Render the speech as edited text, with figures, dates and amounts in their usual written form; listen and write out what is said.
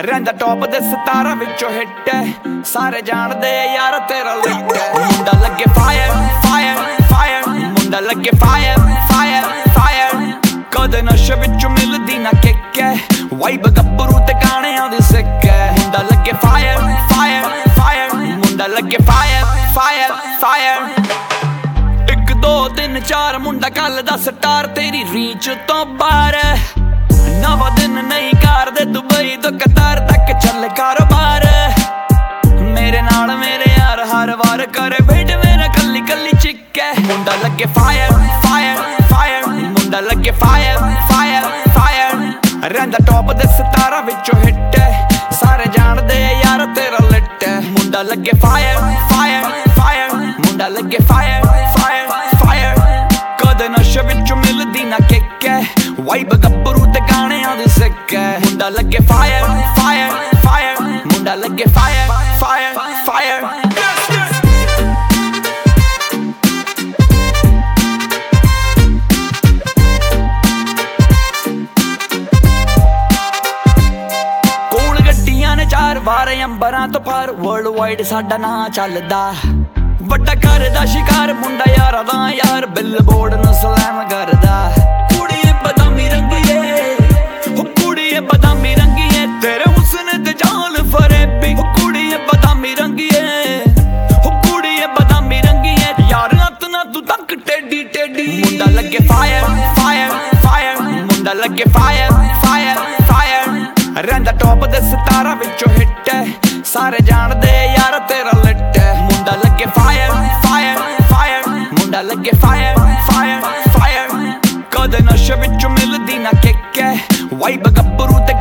ਰਹਿੰਦਾ ਟੌਪ ਦੇ ਸਤਾਰਾਂ ਵਿੱਚੋਂ ਹਿੱਟ ਸਾਰੇ ਜਾਣਦੇ ਯਾਰ ਤੇਰਾ ਲਿੱਟ ਮੁੰਡਾ ਲੱਗੇ ਫਾਇਰ ਫਾਇਰ ਫਾਇਰ ਮੁੰਡਾ ਲੱਗੇ ਫਾਇਰ ਫਾਇਰ ਫਾਇਰ ਕਦੇ ਨਸ਼ੇ ਵਿੱਚੋਂ ਮਿਲਦੀ ਨਾ ਕਿੱਕ ਵਾਈਬ ਗੱਭਰੂ ਤੇ ਗਾਣਿਆਂ ਦੀ ਸਿੱਕ ਮੁੰਡਾ ਲੱਗੇ ਫਾਇਰ ਫਾਇਰ ਫਾਇਰ ਮੁੰਡਾ ਲੱਗੇ ਫਾਇਰ ਫਾਇਰ ਫਾਇਰ 1 2 3 4 ਮੁੰਡਾ ਕੱਲ ਦਾ ਸਟਾਰ ਤੇਰੀ ਰੀਚ ਤੋਂ ਬਾਹਰ ਨਵਾਂ ਦਿਨ ਨਹੀਂ ਕਰਦੇ ਦੁਬਈ ਤੋਂ ਕਤਾਰ ਤੱਕ ਚੱਲ ਕਾਰੋਬਾਰ ਮੇਰੇ ਨਾਲ ਮੇਰੇ ਯਾਰ ਹਰ ਵਾਰ ਕਰੇ ਵੇਟ ਮੇਰਾ ਕੱਲੀ ਕੱਲੀ ਚਿੱਕ ਮੁੰਡਾ ਲੱਗੇ ਫਾਇਰ ਫਾਇਰ ਫਾਇਰ ਮੁੰਡਾ ਲੱਗੇ ਫਾਇਰ ਫਾਇਰ ਫਾਇਰ ਰਹਿੰਦਾ ਟੌਪ ਦੇ ਸਤਾਰਾਂ ਵਿੱਚੋਂ ਹਿੱਟ ਸਾਰੇ ਜਾਣਦੇ ਯਾਰ ਤੇਰਾ ਲਿੱਟ ਮੁੰਡਾ ਲੱਗੇ ਫਾਇਰ ਫਾਇਰ ਫਾਇਰ ਮੁੰਡਾ ਲੱਗੇ ਫਾਇਰ ਫਾਇਰ ਫਾਇਰ ਕਦੇ ਨਸ਼ੇ ਵਿੱਚੋਂ ਮਿਲਦੀ ਨਾ ਕਿੱਕ ਵਾਈਬ ਗੱਭਰੂ ਤੇ ਗਾਣਿਆਂ ਦੀ ਸਿੱਕ ਮੁੰਡਾ ਲੱਗੇ ਫਾਇਰ ਫਾਇਰ ਫਾਇਰ ਮੁੰਡਾ ਲੱਗੇ ਫਾਇਰ ਫਾਇਰ ਫਾਇਰ ਕੋਲ ਗੱਡੀਆਂ ਨੇ 4 ਵਾਰ ਅੰਬਰਾਂ ਤੋਂ ਪਾਰ ਵਰਲਡ ਵਾਈਡ ਸਾਡਾ ਨਾਂ ਚੱਲਦਾ ਵੱਡਾ ਘਰ ਦਾ ਸ਼ਿਕਾਰ ਮੁੰਡਾ ਯਾਰਾਂ ਦਾ ਯਾਰ ਬਿਲਬੋਰਡ ਨੂੰ ਸਲੈਮ ਕਰਦਾ ਕੁੜੀਏ ਬਦਾਮੀ ਰੰਗੀਏ ਹੋ ਕੁੜੀਏ ਬਦਾਮੀ ਰੰਗੀਏ ਤੇਰੇ ਹੁਸਨ ਤੇ ਜਾਨ ਫਰੇਬੀ ਹੋ ਕੁੜੀਏ ਬਦਾਮੀ ਰੰਗੀਏ ਹੋ ਕੁੜੀਏ ਬਦਾਮੀ ਰੰਗੀਏ ਯਾਰ ਨੱਤ ਨਾ ਤੂੰ ਤੱਕ ਟੇਡੀ ਟੇਡੀ ਮੁੰਡਾ ਲੱਗੇ ਫਾਇਰ ਫਾਇਰ ਫਾਇਰ ਮੁੰਡਾ ਲੱਗੇ ਫਾਇਰ ਫਾਇਰ ਫਾਇਰ ਰਹਿੰਦਾ ਟੌਪ ਦੇ ਸਤਾਰਾਂ ਵਿੱਚੋਂ ਹਿੱਟ ਸਾਰੇ ਜਾਣਦੇ ਯਾਰ ਤੇਰਾ ਲਿੱਟ ਮੁੰਡਾ ਲੱਗੇ ਫਾਇਰ ਫਾਇਰ ਫਾਇਰ ਮੁੰਡਾ ਲੱਗੇ ਫਾਇਰ ਫਾਇਰ ਫਾਇਰ ਕਦੇ ਨਸ਼ੇ ਵਿੱਚੋਂ ਮਿਲਦੀ ਨਾ ਕਿੱਕ ਵਾਈਬ ਗੱਭਰੂ ਤੇ